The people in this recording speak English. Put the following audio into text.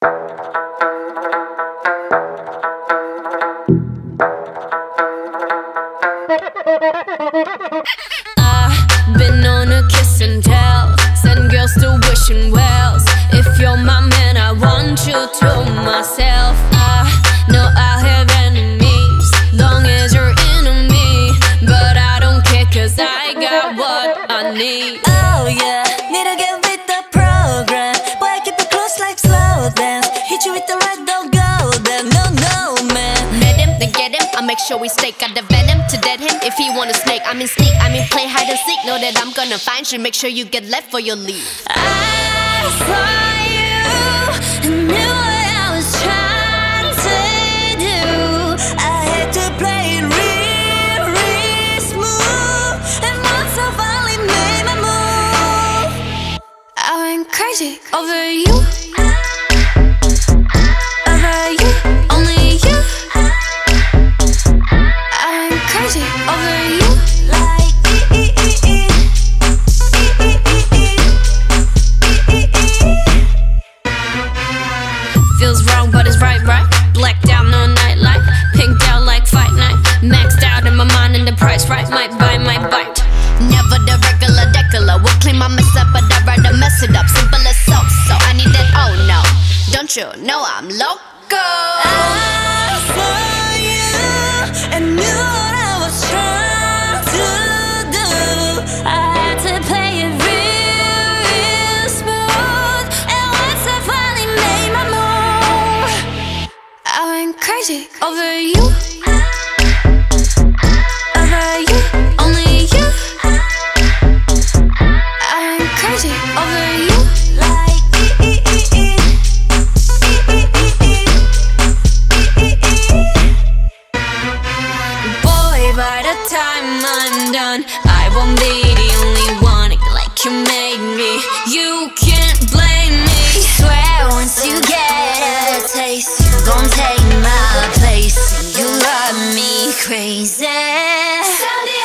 I've been on a kiss and tell, send girls to wishing wells. If you're my man, I want you to myself. I know I'll have enemies, long as you're into me. But I don't care, cause I got what I need. Oh yeah, need to get with the program. Boy, I keep it close like slow dance. Hit you with the red, don't go there. No, man. Met him, then get him, I make sure we stake. Got the venom to dead him. If he wanna snake, I mean sneak, I mean play hide and seek. Know that I'm gonna find you, make sure you get left for your leave. I saw you and knew what I was trying to do. I had to play it real smooth. And once I finally made my move, I went crazy over you. Over you, only you. I went crazy over you. Like Feels wrong, but it's right. Blacked out, no nightlight. Pinked out like fight night. Maxed out in my mind and the price right. Might buy, might bite. Never the regular decular. Will clean my mess up, but I'd rather mess it up. Simple as so I need that, oh no. Don't you know I'm loco? I saw you and knew what I was trying to do. I had to play it real smooth. And once I finally made my move, I went crazy over you. Over you, only you. I went crazy over you. Like By the time I'm done, I won't be the only one like you made me. You can't blame me. swear once you get a taste, you gon' take my place. You love me crazy.